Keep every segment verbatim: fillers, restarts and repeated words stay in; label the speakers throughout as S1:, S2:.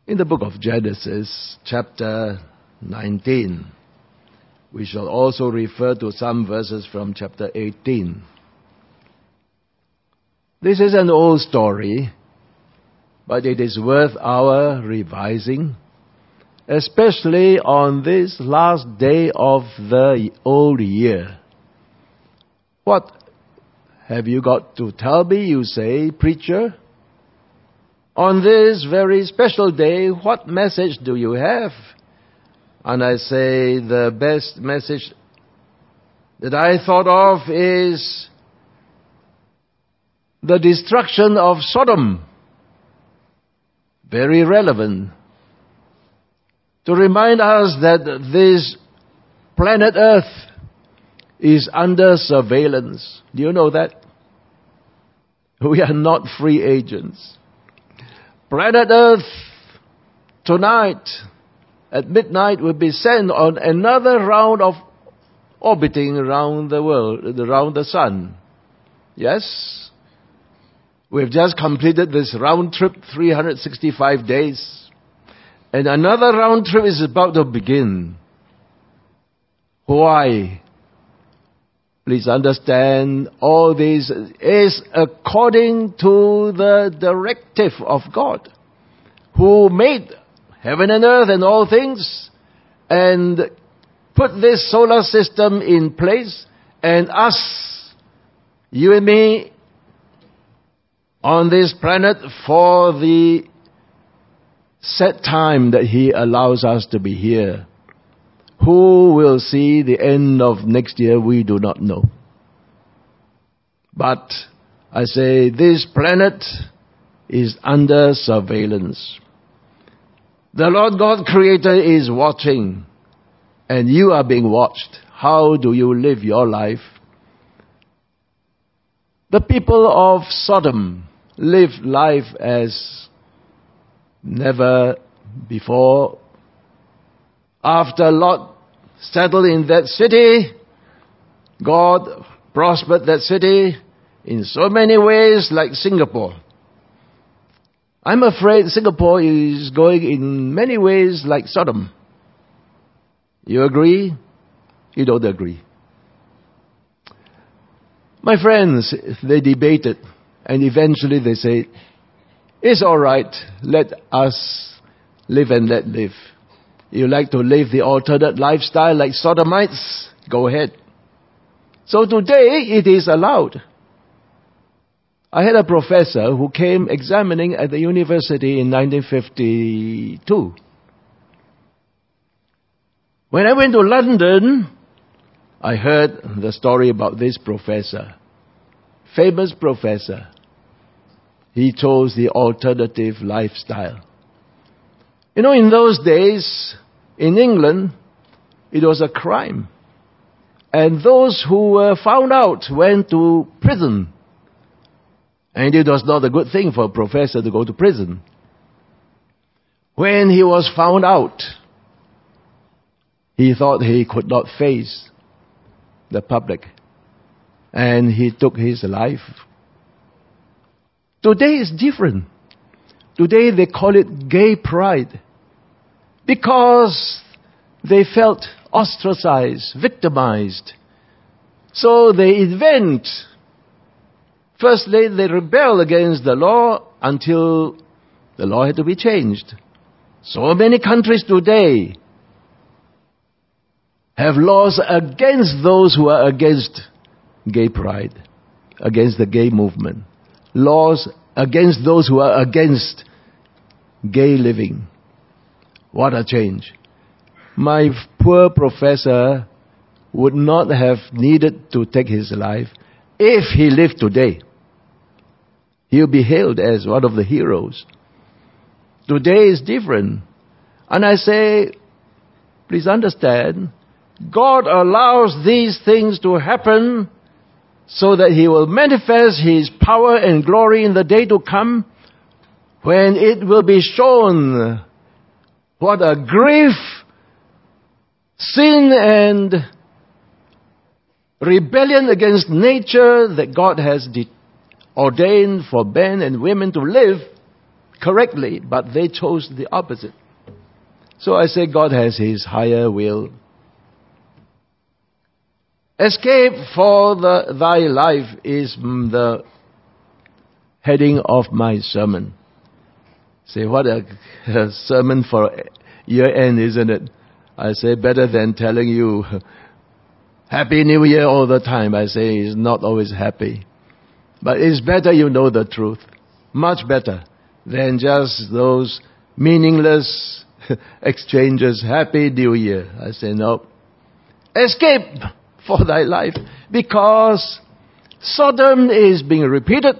S1: In the book of Genesis, chapter nineteen, we shall also refer to some verses from chapter eighteen. This is an old story, but it is worth our revising, especially on this last day of the old year. What have you got to tell me, you say, preacher? On this very special day, what message do you have? And I say the best message that I thought of is the destruction of Sodom. Very relevant. To remind us that this planet Earth is under surveillance. Do you know that? We are not free agents. Planet Earth tonight at midnight will be sent on another round of orbiting around the world, around the sun. Yes? We've just completed this round trip, three hundred sixty-five days. And another round trip is about to begin. Why? Please understand, all this is according to the directive of God, who made heaven and earth and all things, and put this solar system in place, and us, you and me, on this planet for the set time that He allows us to be here. Who will see the end of next year, we do not know. But I say this planet is under surveillance. The Lord God Creator is watching, and you are being watched. How do you live your life? The people of Sodom lived life as never before. After Lot settled in that city, God prospered that city in so many ways, like Singapore. I'm afraid Singapore is going in many ways like Sodom. You agree? You don't agree. My friends, they debated, and eventually they said, it's all right, let us live and let live. You like to live the alternate lifestyle like Sodomites? Go ahead. So today it is allowed. I had a professor who came examining at the university in nineteen fifty-two. When I went to London, I heard the story about this professor. Famous professor. He chose the alternative lifestyle. You know, in those days, in England, it was a crime. And those who were found out went to prison. And it was not a good thing for a professor to go to prison. When he was found out, he thought he could not face the public. And he took his life. Today is different. Today they call it gay pride. Because they felt ostracized, victimized. So they invent. Firstly, they rebel against the law until the law had to be changed. So many countries today have laws against those who are against gay pride, against the gay movement. Laws against those who are against gay living. What a change. My poor professor would not have needed to take his life if he lived today. He'll be hailed as one of the heroes. Today is different. And I say, please understand, God allows these things to happen so that He will manifest His power and glory in the day to come, when it will be shown what a grief, sin and rebellion against nature that God has de- ordained for men and women to live correctly, but they chose the opposite. So I say God has His higher will. Escape for the, thy life is the heading of my sermon. Say, what a, a sermon for year end, isn't it? I say, better than telling you Happy New Year all the time. I say, it's not always happy. But it's better you know the truth. Much better than just those meaningless exchanges. Happy New Year. I say, no. Escape for thy life. Because Sodom is being repeated.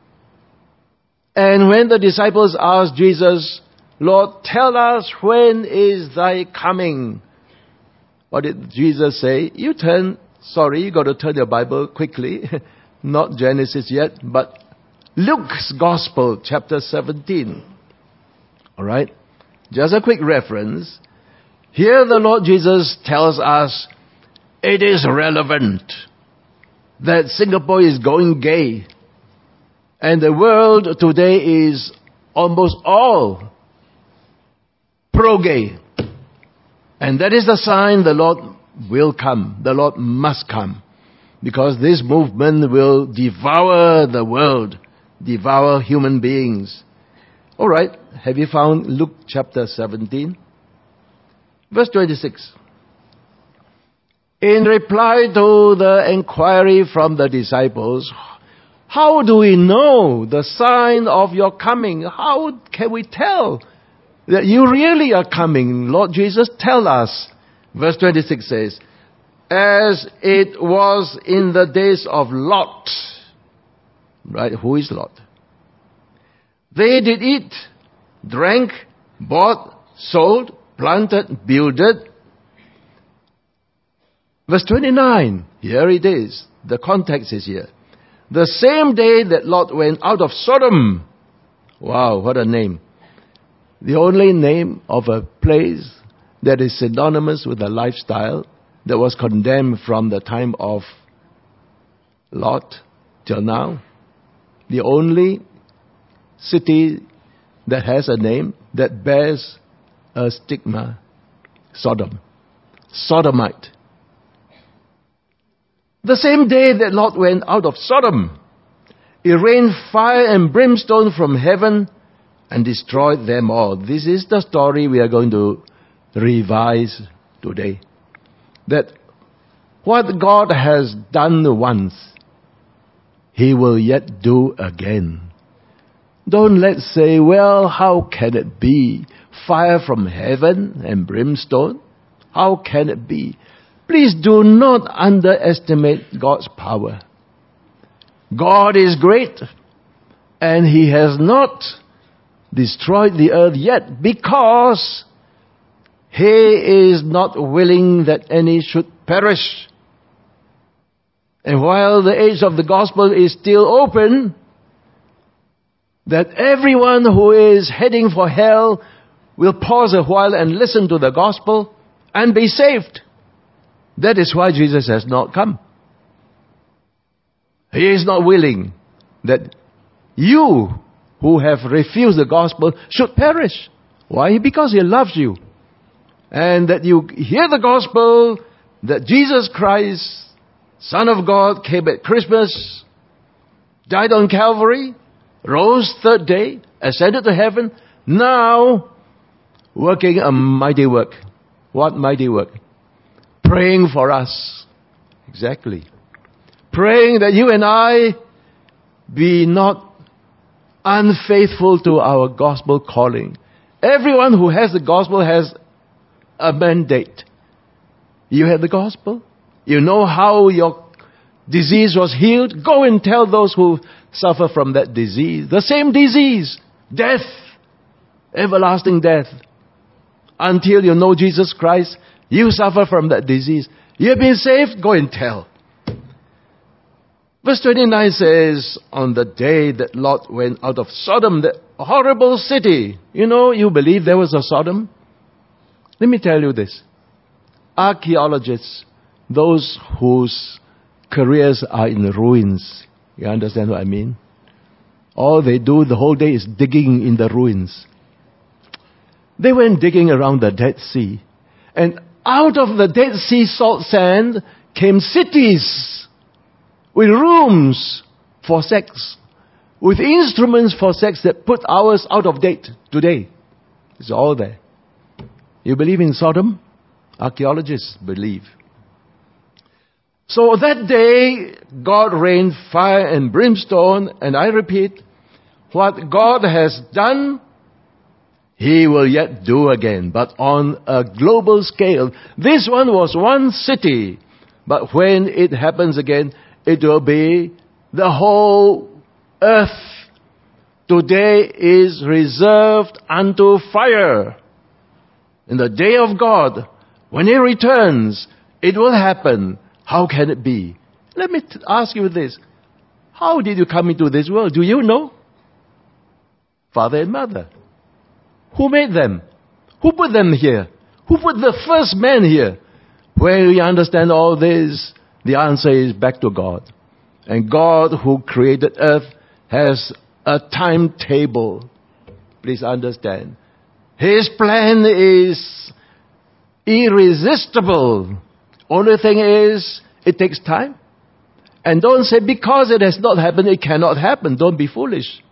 S1: And when the disciples asked Jesus, Lord, tell us when is thy coming? What did Jesus say? You turn, sorry, you got to turn your Bible quickly. Not Genesis yet, but Luke's Gospel, chapter seventeen. Alright? Just a quick reference. Here the Lord Jesus tells us it is relevant that Singapore is going gay. And the world today is almost all pro-gay. And that is the sign the Lord will come. The Lord must come. Because this movement will devour the world, devour human beings. Alright, have you found Luke chapter seventeen? Verse twenty-six. In reply to the inquiry from the disciples, how do we know the sign of your coming? How can we tell that you really are coming? Lord Jesus, tell us. Verse twenty-six says, as it was in the days of Lot. Right? Who is Lot? They did eat, drank, bought, sold, planted, builded. Verse twenty-nine. Here it is. The context is here. The same day that Lot went out of Sodom. Wow, what a name. The only name of a place that is synonymous with a lifestyle that was condemned from the time of Lot till now. The only city that has a name that bears a stigma. Sodom. Sodomite. The same day that Lot went out of Sodom, it rained fire and brimstone from heaven and destroyed them all. This is the story we are going to revise today. That what God has done once, He will yet do again. Don't let's say, well, how can it be? Fire from heaven and brimstone? How can it be? Please do not underestimate God's power. God is great, and He has not destroyed the earth yet because He is not willing that any should perish. And while the age of the gospel is still open, that everyone who is heading for hell will pause a while and listen to the gospel and be saved. That is why Jesus has not come. He is not willing that you who have refused the gospel should perish. Why? Because He loves you. And that you hear the gospel that Jesus Christ, Son of God, came at Christmas, died on Calvary, rose third day, ascended to heaven, now working a mighty work. What mighty work? Praying for us. Exactly. Praying that you and I be not unfaithful to our gospel calling. Everyone who has the gospel has a mandate. You have the gospel. You know how your disease was healed. Go and tell those who suffer from that disease. The same disease. Death. Everlasting death. Until you know Jesus Christ, you suffer from that disease. You have been saved, go and tell. Verse twenty-nine says, on the day that Lot went out of Sodom, the horrible city. You know, you believe there was a Sodom? Let me tell you this. Archaeologists, those whose careers are in ruins, you understand what I mean? All they do the whole day is digging in the ruins. They went digging around the Dead Sea. And out of the Dead Sea salt sand came cities with rooms for sex, with instruments for sex that put ours out of date today. It's all there. You believe in Sodom? Archaeologists believe. So that day, God rained fire and brimstone, and I repeat, what God has done, He will yet do again, but on a global scale. This one was one city, but when it happens again, it will be the whole earth. Today is reserved unto fire. In the day of God, when He returns, it will happen. How can it be? Let me t- ask you this. How did you come into this world? Do you know? Father and mother. Who made them? Who put them here? Who put the first man here? When we understand all this, the answer is back to God. And God who created earth has a timetable. Please understand. His plan is irresistible. Only thing is, it takes time. And don't say, because it has not happened, it cannot happen. Don't be foolish.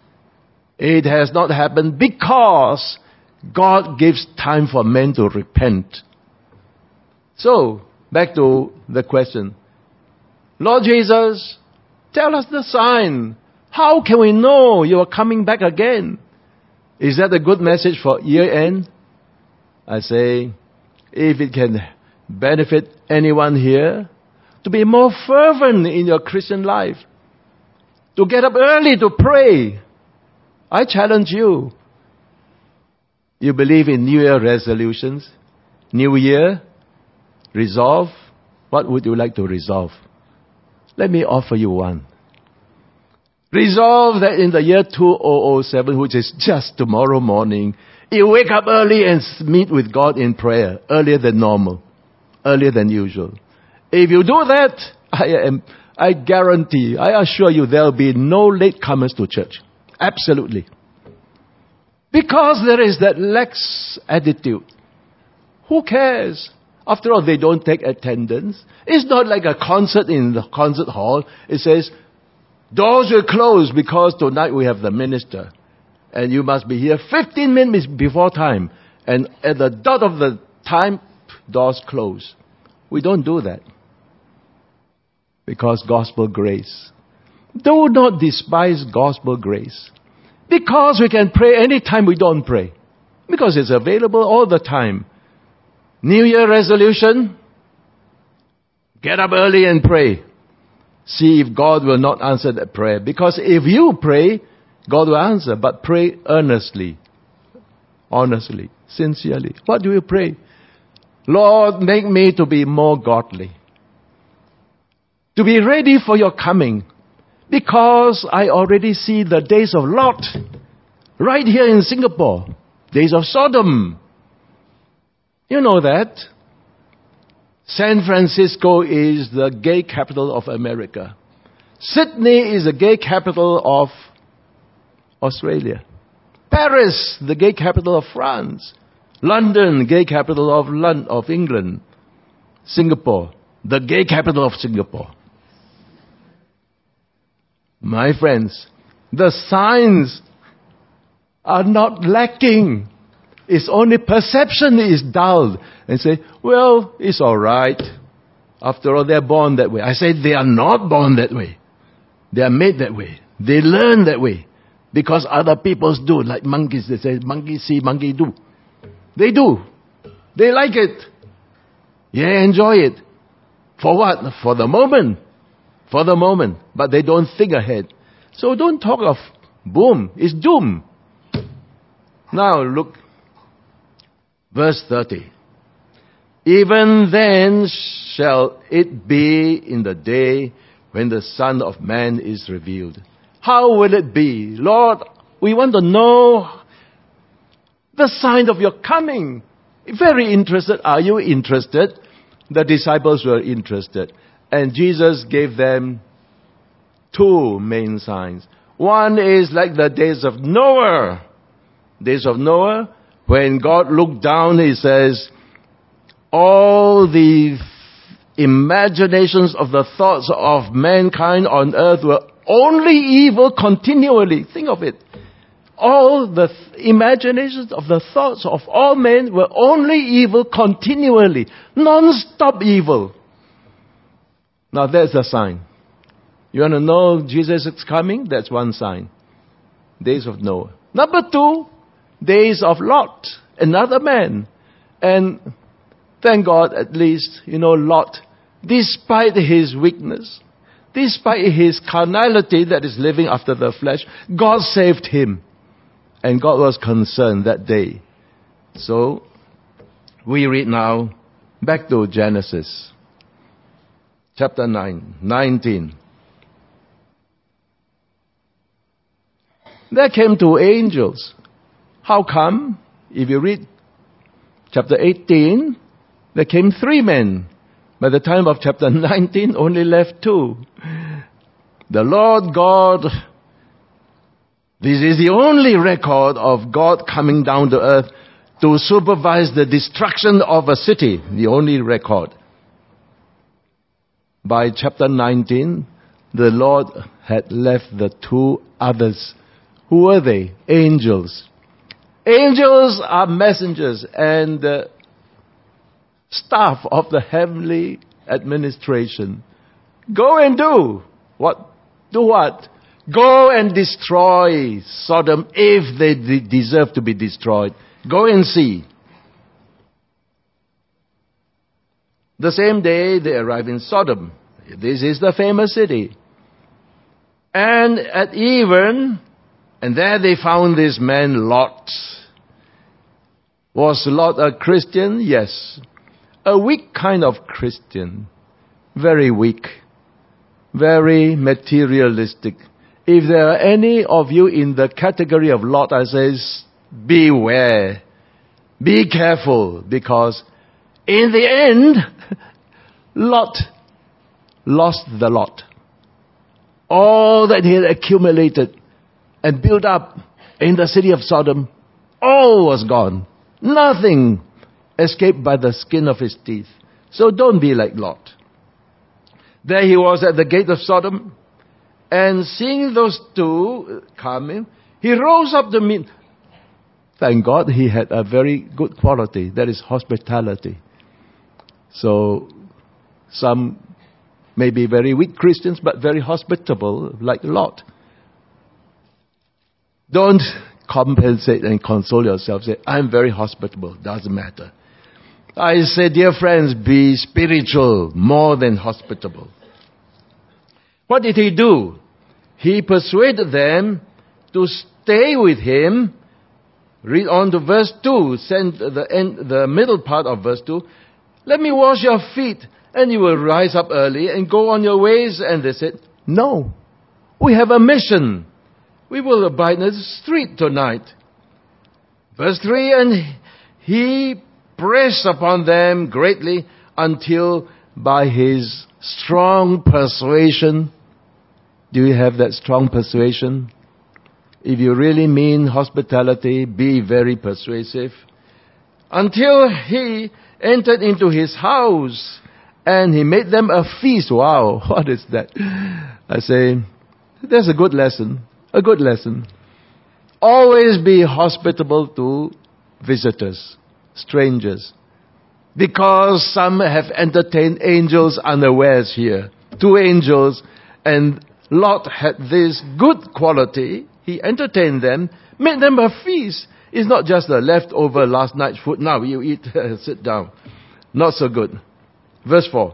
S1: It has not happened because God gives time for men to repent. So, back to the question. Lord Jesus, tell us the sign. How can we know you are coming back again? Is that a good message for year end? I say, if it can benefit anyone here, to be more fervent in your Christian life, to get up early to pray. I challenge you. You believe in New Year resolutions? New Year? Resolve? What would you like to resolve? Let me offer you one. Resolve that in the year two thousand seven, which is just tomorrow morning, you wake up early and meet with God in prayer, earlier than normal, earlier than usual. If you do that, I am, I guarantee, I assure you, there will be no latecomers to church. Absolutely. Because there is that lax attitude. Who cares? After all, they don't take attendance. It's not like a concert in the concert hall. It says, doors will close because tonight we have the minister. And you must be here fifteen minutes before time. And at the dot of the time, doors close. We don't do that. Because gospel grace. Do not despise gospel grace. Because we can pray anytime we don't pray. Because it's available all the time. New Year resolution. Get up early and pray. See if God will not answer that prayer. Because if you pray, God will answer. But pray earnestly. Honestly. Sincerely. What do you pray? Lord, make me to be more godly. To be ready for your coming. Because I already see the days of Lot. Right here in Singapore. Days of Sodom. You know that. San Francisco is the gay capital of America. Sydney is the gay capital of Australia. Paris, the gay capital of France. London, gay capital of London, of England. Singapore, the gay capital of Singapore. My friends, the signs are not lacking. It's only perception is dulled. And say, well, it's all right. After all, they're born that way. I say they are not born that way. They are made that way. They learn that way. Because other peoples do. Like monkeys, they say, monkey see, monkey do. They do. They like it. Yeah, enjoy it. For what? For the moment. For the moment. But they don't think ahead. So don't talk of boom. It's doom. Now look. Verse thirty. Even then shall it be in the day when the Son of Man is revealed. How will it be? Lord, we want to know the sign of your coming. Very interested. Are you interested? The disciples were interested. And Jesus gave them two main signs. One is like the days of Noah. Days of Noah, when God looked down, He says, all the imaginations of the thoughts of mankind on earth were only evil continually. Think of it. All the th- imaginations of the thoughts of all men were only evil continually. Non-stop evil. Now that's a sign. You want to know Jesus is coming? That's one sign. Days of Noah. Number two, days of Lot, another man. And thank God, at least, you know, Lot, despite his weakness, despite his carnality that is living after the flesh, God saved him. And God was concerned that day. So, we read now, back to Genesis, chapter nine, nineteen. There came two angels. How come? If you read chapter eighteen, there came three men. By the time of chapter nineteen, only left two. The Lord God, this is the only record of God coming down to earth to supervise the destruction of a city. The only record. By chapter nineteen, the Lord had left the two others. Who were they? Angels. Angels are messengers and uh, staff of the heavenly administration. Go and do what? Do what? Go and destroy Sodom if they de- deserve to be destroyed. Go and see. The same day they arrive in Sodom. This is the famous city. And at even, and there they found this man Lot. Was Lot a Christian? Yes. A weak kind of Christian. Very weak. Very materialistic. If there are any of you in the category of Lot, I say, beware. Be careful, because in the end, Lot lost the lot. All that he had accumulated and built up in the city of Sodom, all was gone. Nothing escaped by the skin of his teeth. So don't be like Lot. There he was at the gate of Sodom, and seeing those two coming, he rose up to meet. Thank God he had a very good quality, that is hospitality. So some may be very weak Christians, but very hospitable, like Lot. Don't compensate and console yourself. Say, I'm very hospitable. Doesn't matter. I say, dear friends, be spiritual more than hospitable. What did he do? He persuaded them to stay with him. Read on to verse two. Send the end, the middle part of verse two. Let me wash your feet, and you will rise up early and go on your ways. And they said, no, we have a mission. We will abide in the street tonight. Verse three, and he pressed upon them greatly until by his strong persuasion. Do you have that strong persuasion? If you really mean hospitality, be very persuasive. Until he entered into his house and he made them a feast. Wow, what is that? I say, that's a good lesson. A good lesson. Always be hospitable to visitors, strangers. Because some have entertained angels unawares here. Two angels, and Lot had this good quality. He entertained them, made them a feast. It's not just the leftover last night's food. Now you eat, sit down. Not so good. Verse four.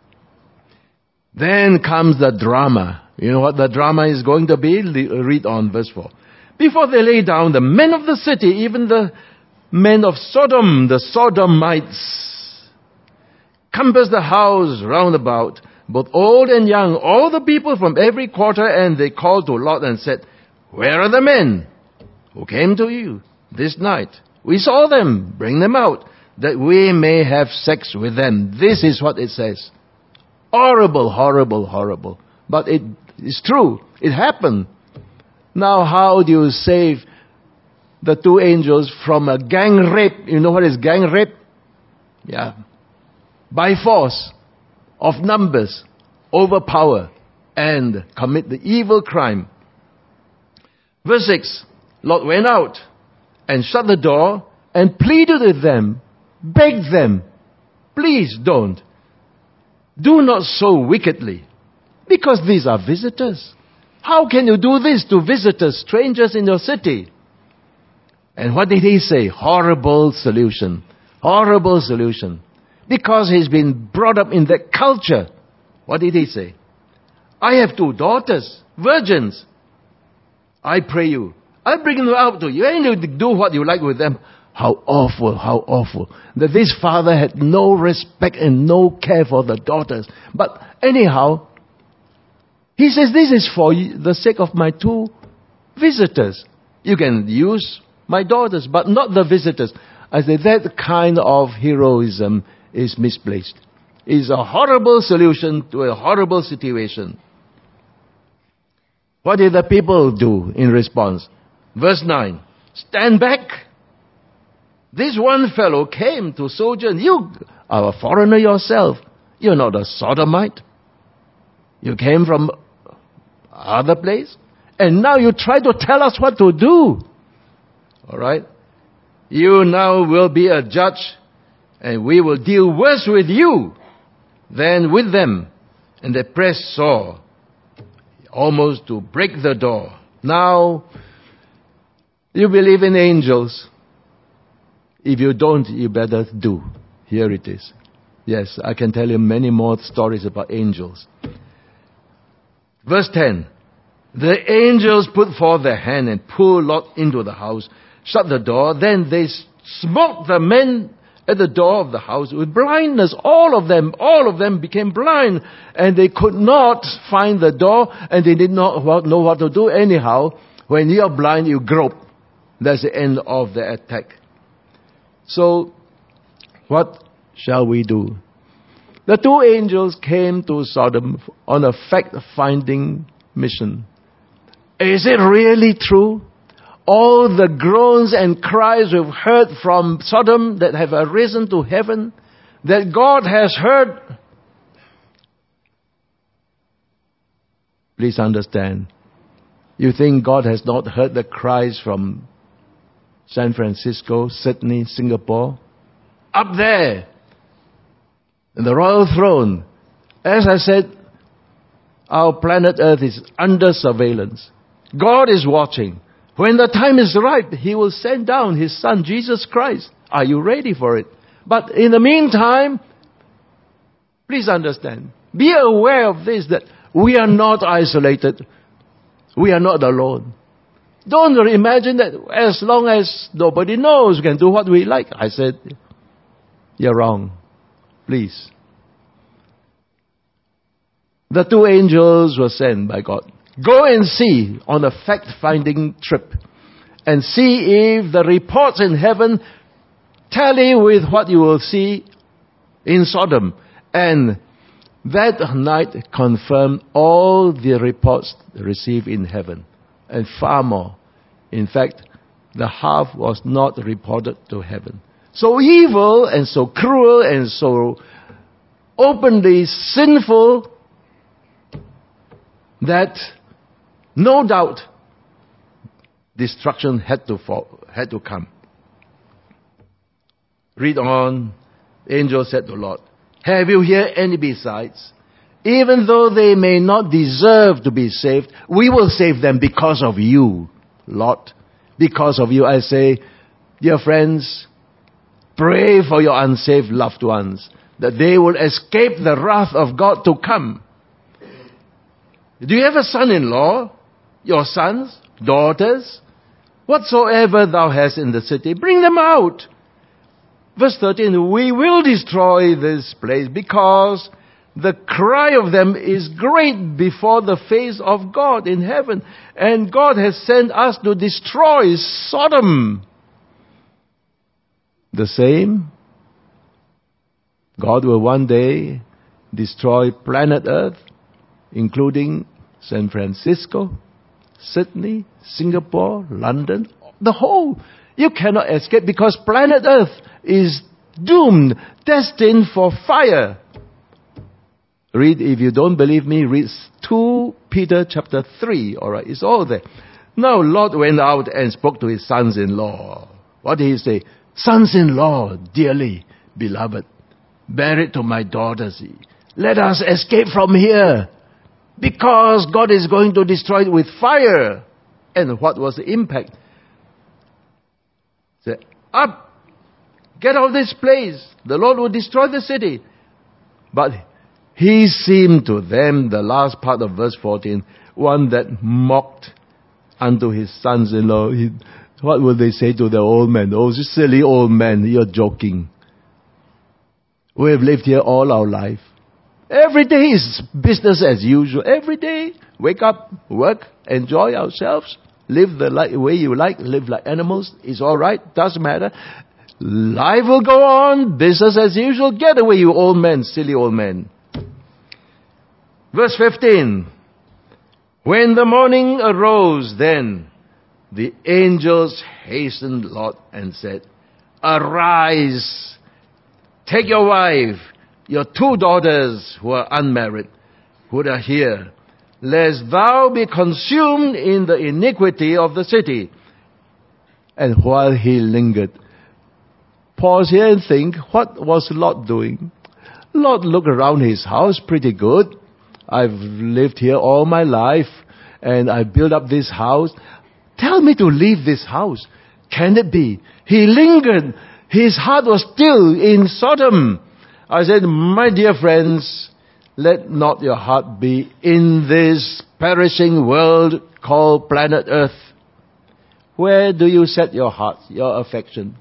S1: Then comes the drama. You know what the drama is going to be? Read on verse four. Before they lay down, the men of the city, even the men of Sodom, the Sodomites, compassed the house round about, both old and young, all the people from every quarter, and they called to Lot and said, where are the men who came to you this night? We saw them. Bring them out, that we may have sex with them. This is what it says. Horrible, horrible, horrible. But it is true. It happened. Now how do you save the two angels from a gang rape? You know what is gang rape? Yeah. By force of numbers, overpower and commit the evil crime. Verse six, Lot went out and shut the door and pleaded with them, begged them, please don't. Do not so wickedly, because these are visitors. How can you do this to visitors, strangers in your city? And what did he say? Horrible solution. Horrible solution. Because he's been brought up in that culture. What did he say? I have two daughters, virgins. I pray you, I bring them out to you, and you do what you like with them. How awful, how awful. That this father had no respect and no care for the daughters. But anyhow, he says, this is for the sake of my two visitors. You can use my daughters, but not the visitors. I say that kind of heroism is misplaced. It's a horrible solution to a horrible situation. What did the people do in response? Verse nine, stand back. This one fellow came to sojourn. You are a foreigner yourself. You're not a sodomite. You came from other place. And now you try to tell us what to do. All right? You now will be a judge, and we will deal worse with you than with them. And they pressed Saul almost to break the door. Now, you believe in angels. If you don't, you better do. Here it is. Yes, I can tell you many more stories about angels. Verse ten. The angels put forth their hand and pulled Lot into the house, shut the door. Then they smote the men at the door of the house with blindness. All of them, all of them became blind, and they could not find the door, and they did not know what to do. Anyhow, when you are blind, you grope. That's the end of the attack. So, what shall we do? The two angels came to Sodom on a fact-finding mission. Is it really true? All the groans and cries we've heard from Sodom that have arisen to heaven, that God has heard. Please understand. You think God has not heard the cries from San Francisco, Sydney, Singapore? Up there, in the royal throne. As I said, our planet Earth is under surveillance. God is watching. When the time is right, He will send down His Son, Jesus Christ. Are you ready for it? But in the meantime, please understand, be aware of this, that we are not isolated. We are not alone. Don't imagine that as long as nobody knows, we can do what we like. I said, you're wrong. Please. The two angels were sent by God. Go and see on a fact-finding trip and see if the reports in heaven tally with what you will see in Sodom. And that night confirmed all the reports received in heaven, and far more. In fact, the half was not reported to heaven. So evil and so cruel and so openly sinful that no doubt destruction had to fall, had to come. Read on. The angel said to Lot, have you here any besides? Even though they may not deserve to be saved, we will save them because of you, Lot. Because of you, I say, dear friends, pray for your unsaved loved ones, that they will escape the wrath of God to come. Do you have a son-in-law? Your sons, daughters, whatsoever thou hast in the city, bring them out. Verse thirteen, we will destroy this place because the cry of them is great before the face of God in heaven. And God has sent us to destroy Sodom. The same, God will one day destroy planet Earth, including San Francisco, Sydney, Singapore, London, the whole. You cannot escape because planet Earth is doomed, destined for fire. Read, if you don't believe me, read Second Peter chapter three, alright, it's all there. Now Lot went out and spoke to his sons-in-law. What did he say? Sons-in-law, dearly beloved, married to my daughters, let us escape from here, because God is going to destroy it with fire. And what was the impact? Say, up, get out of this place. The Lord will destroy the city. But he seemed to them, the last part of verse fourteen, one that mocked unto his sons-in-law. He, what would they say to the old man? Oh, you silly old man, you're joking. We have lived here all our life. Every day is business as usual. Every day, wake up, work, enjoy ourselves, live the way you like, live like animals. It's all right, doesn't matter. Life will go on, business as usual. Get away, you old man, silly old man. Verse fifteen. When the morning arose, then the angels hastened Lot and said, arise, take your wife, your two daughters who are unmarried, who are here, lest thou be consumed in the iniquity of the city. And while he lingered, pause here and think, what was Lot doing? Lot looked around his house pretty good. I've lived here all my life, and I built up this house. Tell me to leave this house. Can it be? He lingered. His heart was still in Sodom. I said, my dear friends, let not your heart be in this perishing world called planet Earth. Where do you set your heart, your affection?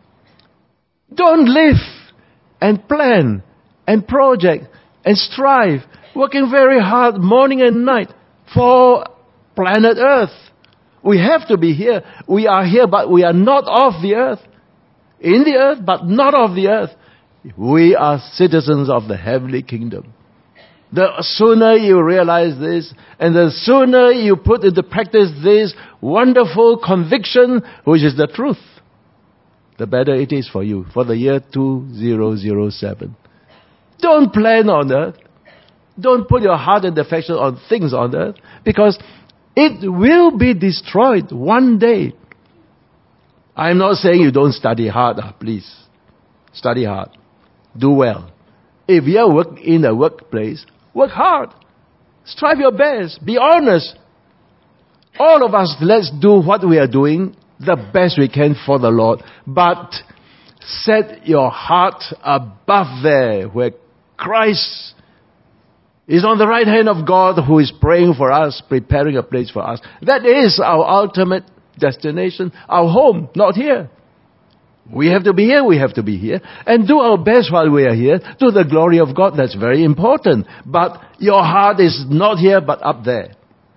S1: Don't live and plan and project and strive, working very hard morning and night for planet Earth. We have to be here. We are here, but we are not of the earth. In the earth, but not of the earth. We are citizens of the heavenly kingdom. The sooner you realize this, and the sooner you put into practice this wonderful conviction, which is the truth, the better it is for you for the year two thousand seven. Don't plan on earth. Don't put your heart and affection on things on earth, because it will be destroyed one day. I'm not saying you don't study hard, please. Study hard. Do well. If you are work in a workplace, work hard. Strive your best. Be honest. All of us, let's do what we are doing the best we can for the Lord. But set your heart above there, where Christ is on the right hand of God, who is praying for us, preparing a place for us. That is our ultimate destination, our home, not here. We have to be here, we have to be here, and do our best while we are here, to the glory of God. That's very important. But your heart is not here, but up there.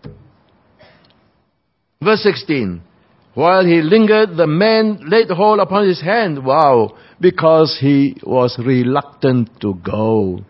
S1: Verse sixteen. While he lingered, the man laid hold upon his hand. Wow, because he was reluctant to go.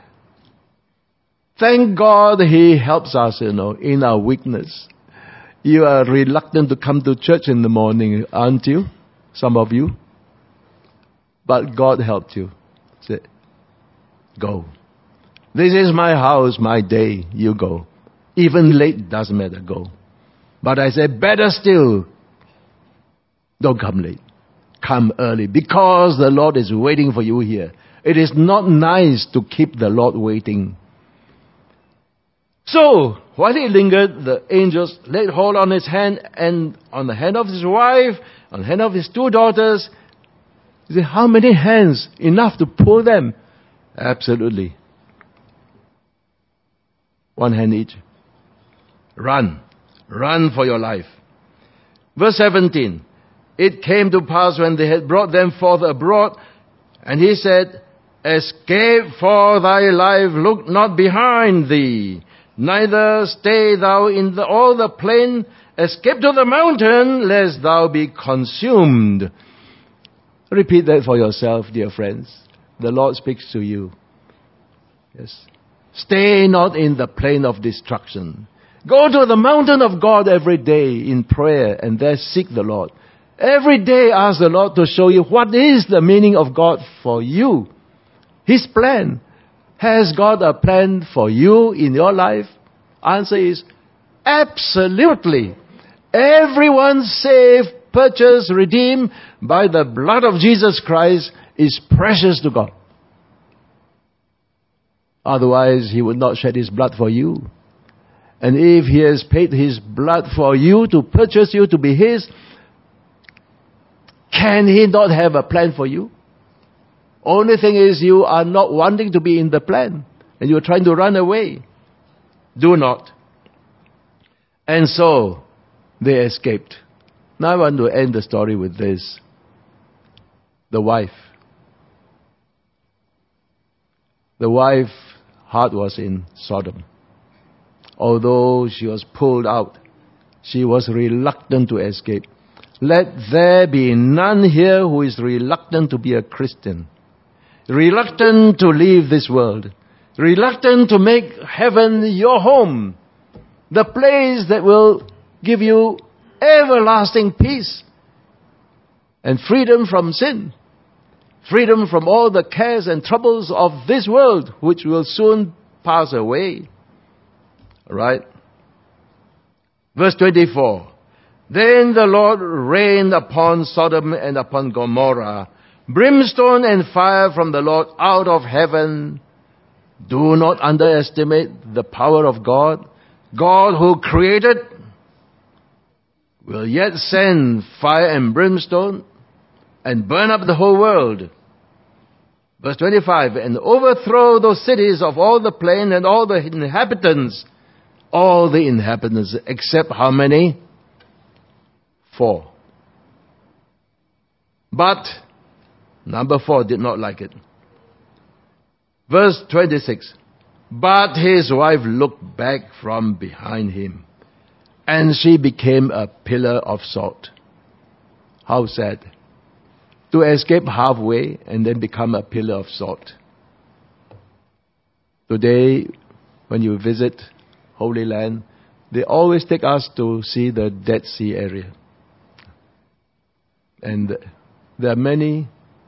S1: Thank God he helps us, you know, in our weakness. You are reluctant to come to church in the morning, aren't you? Some of you. But God helped you. Say, go. This is my house, my day. You go. Even late, doesn't matter, go. But I say, better still, don't come late. Come early, because the Lord is waiting for you here. It is not nice to keep the Lord waiting. So, while he lingered, the angels laid hold on his hand and on the hand of his wife, on the hand of his two daughters. You say, how many hands? Enough to pull them? Absolutely. One hand each. Run. Run for your life. Verse seventeen. It came to pass when they had brought them forth abroad, and he said, escape for thy life, look not behind thee. Neither stay thou in the, all the plain, escape to the mountain, lest thou be consumed. Repeat that for yourself, dear friends. The Lord speaks to you. Yes. Stay not in the plain of destruction. Go to the mountain of God every day in prayer and there seek the Lord. Every day ask the Lord to show you what is the meaning of God for you. His plan. Has God a plan for you in your life? Answer is absolutely. Everyone saved, purchased, redeemed by the blood of Jesus Christ is precious to God. Otherwise, He would not shed His blood for you. And if He has paid His blood for you to purchase you to be His, can He not have a plan for you? Only thing is you are not wanting to be in the plan and you are trying to run away. Do not. And so they escaped. Now I want to end the story with this. The wife. The wife's heart was in Sodom. Although she was pulled out, she was reluctant to escape. Let there be none here who is reluctant to be a Christian. Reluctant to leave this world. Reluctant to make heaven your home. The place that will give you everlasting peace and freedom from sin. Freedom from all the cares and troubles of this world, which will soon pass away. Right? Verse twenty-four. Then the Lord rained upon Sodom and upon Gomorrah brimstone and fire from the Lord out of heaven. Do not underestimate the power of God. God who created will yet send fire and brimstone and burn up the whole world. Verse twenty-five, and overthrow those cities of all the plain and all the inhabitants. All the inhabitants, except how many? Four. But number four did not like it. Verse twenty-six. But his wife looked back from behind him, and she became a pillar of salt. How sad. To escape halfway and then become a pillar of salt. Today, when you visit Holy Land, they always take us to see the Dead Sea area. And there are many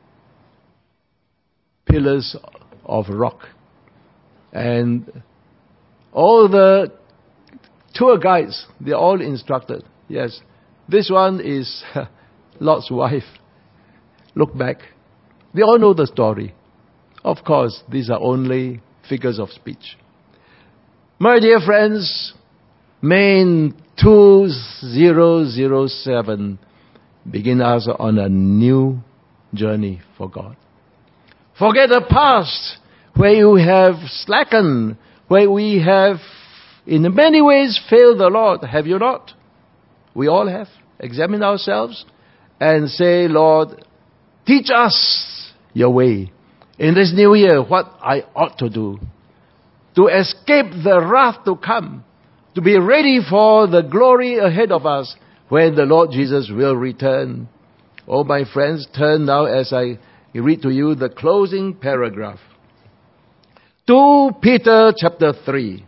S1: pillars of rock. And all the tour guides, they're all instructed. Yes, this one is Lot's wife. Look back. They all know the story. Of course, these are only figures of speech. My dear friends, Maine two thousand seven begin us on a new journey for God. Forget the past, where you have slackened, where we have in many ways failed the Lord. Have you not? We all have. Examine ourselves and say, Lord, teach us your way. In this new year, what I ought to do. To escape the wrath to come. To be ready for the glory ahead of us when the Lord Jesus will return. Oh, my friends, turn now as I read to you the closing paragraph. Second Peter chapter three.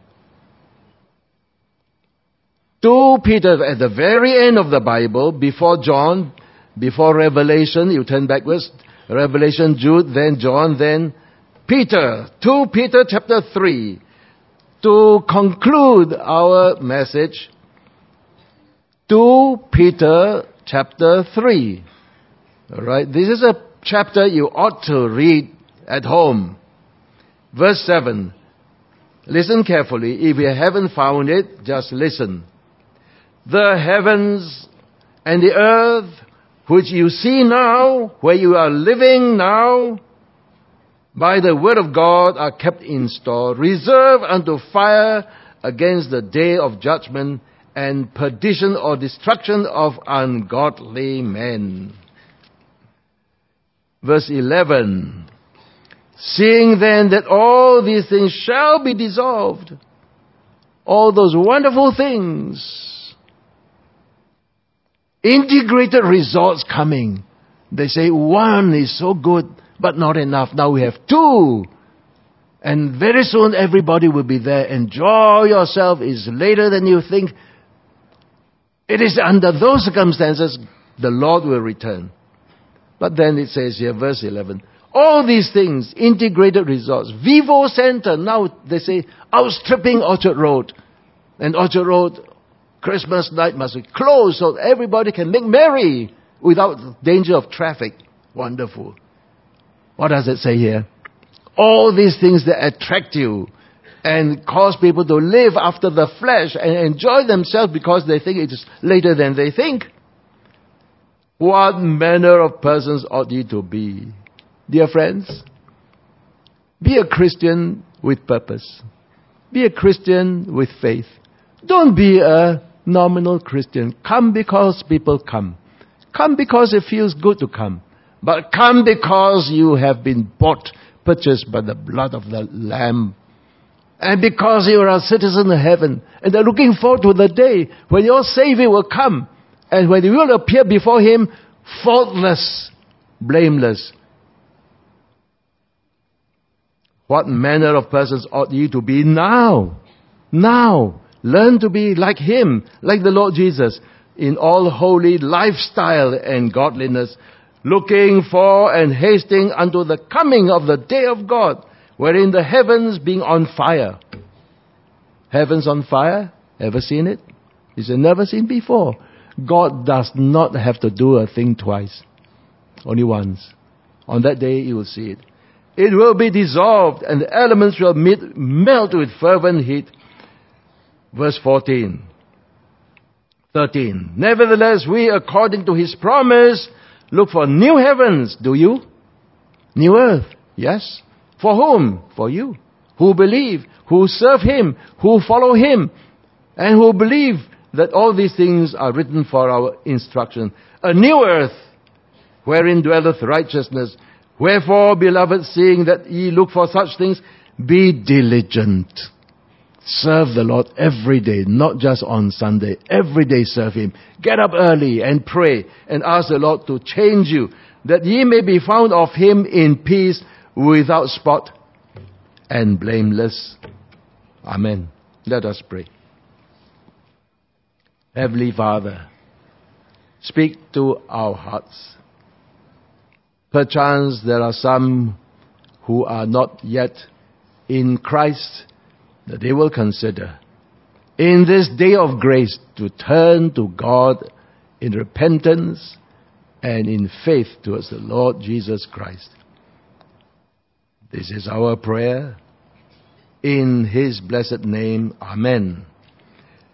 S1: Second Peter, at the very end of the Bible, before John, before Revelation, you turn backwards, Revelation, Jude, then John, then Peter. Second Peter chapter three. To conclude our message, Second Peter chapter three. Alright, this is a chapter you ought to read at home. Verse seven. Listen carefully. If you haven't found it, just listen. The heavens and the earth, which you see now, where you are living now, by the word of God are kept in store, reserved unto fire against the day of judgment and perdition or destruction of ungodly men. Verse eleven. Seeing then that all these things shall be dissolved, all those wonderful things, integrated results coming. They say one is so good, but not enough. Now we have two. And very soon everybody will be there. Enjoy yourself. It's later than you think. It is under those circumstances the Lord will return. But then it says here, verse eleven, all these things, integrated resorts, Vivo Center, now they say outstripping Orchard Road. And Orchard Road, Christmas night must be closed so everybody can make merry without danger of traffic. Wonderful. What does it say here? All these things that attract you and cause people to live after the flesh and enjoy themselves because they think it is later than they think. What manner of persons ought ye to be? Dear friends, be a Christian with purpose. Be a Christian with faith. Don't be a nominal Christian. Come because people come. Come because it feels good to come. But come because you have been bought, purchased by the blood of the Lamb. And because you are a citizen of heaven. And they're looking forward to the day when your Savior will come. And when you will appear before Him, faultless, blameless. What manner of persons ought ye to be now? Now. Learn to be like Him, like the Lord Jesus, in all holy lifestyle and godliness, looking for and hasting unto the coming of the day of God, wherein the heavens being on fire. Heavens on fire? Ever seen it? Is it never seen before? God does not have to do a thing twice. Only once. On that day you will see it. It will be dissolved and the elements will meet, melt with fervent heat. Verse fourteen. thirteen. Nevertheless, we, according to His promise, look for new heavens. Do you? New earth. Yes. For whom? For you. Who believe, who serve Him, who follow Him, and who believe that all these things are written for our instruction. A new earth, wherein dwelleth righteousness. Wherefore, beloved, seeing that ye look for such things, be diligent. Serve the Lord every day, not just on Sunday. Every day serve Him. Get up early and pray and ask the Lord to change you, that ye may be found of Him in peace, without spot and blameless. Amen. Let us pray. Heavenly Father, speak to our hearts. Perchance there are some who are not yet in Christ, that they will consider in this day of grace to turn to God in repentance and in faith towards the Lord Jesus Christ. This is our prayer. In His blessed name, Amen.